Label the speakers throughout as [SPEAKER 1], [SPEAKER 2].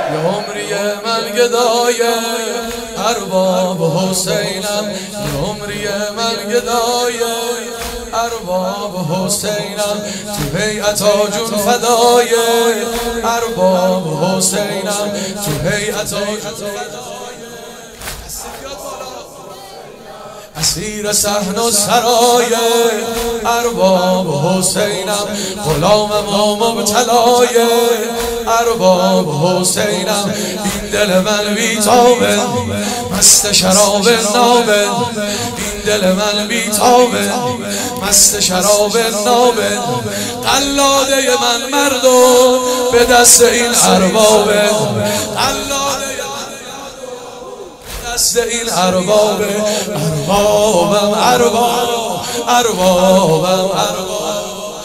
[SPEAKER 1] یه عمری من گدای ارباب حسینم، یه عمری من گدای ارباب حسینم، تو هیئتا جون فدای ارباب حسینم، تو هیئتا جون فدای اسیر صحن و سرای ارباب حسینم، غلامم و مبتلای ارباب حسینم. این دل من بی‌تابه مست شراب نابه، این دل من بی‌تابه مست شراب نابه، قلاده من مردم به دست این اربابه، قلاده دست این اربابه، اربابم ارباب اربابم ارباب.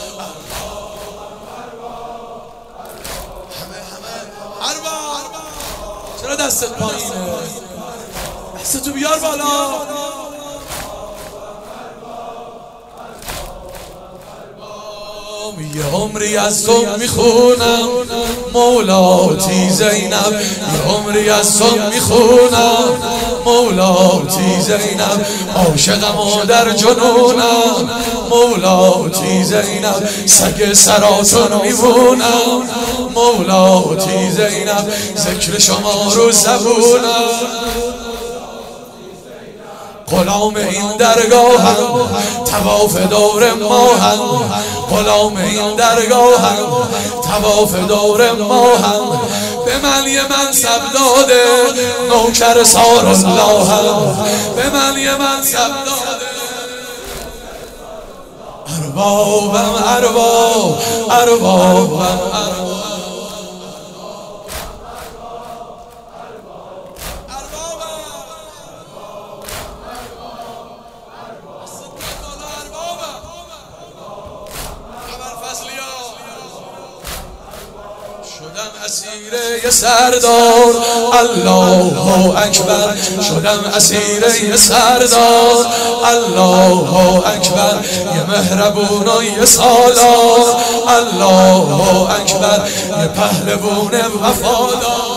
[SPEAKER 1] چرا دستت پایینه؟ دستتو بیار بالا. یه عمری از تو میخونم مولاتی زینب، یه عمری از تو میخونم مولاتی زینب، عاشقم و در جنونم مولاتی زینب، سگ سراتون میمونم مولاتی زینب، ذکر شما رو زبونم، غلام این درگاهم طواف دور ماهم، غلام این درگاهم طواف دور ماهم، به من یه منصب داده نوکر سار اللهم، به من یه منصب داده اربابم ارباب اربابم ارباب. شدم اسیر یه سردار الله اکبر، شدم اسیر یه سردار الله اکبر، یه مهربون و یه سالار الله اکبر، یه پهلوون وفادار،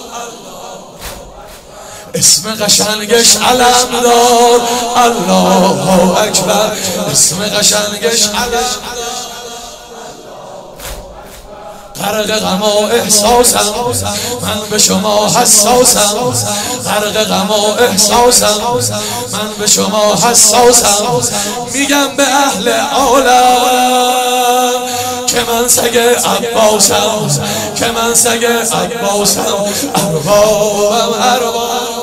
[SPEAKER 1] اسم قشنگش علم دار الله اکبر، اسم قشنگش علم دار، غرق غم و احساسم من به شما حساسم، غرق غم و احساسم من به شما حساسم، میگم به اهل عالم که من سگ عباسم، که من سگ عباسم، اربابم ارباب.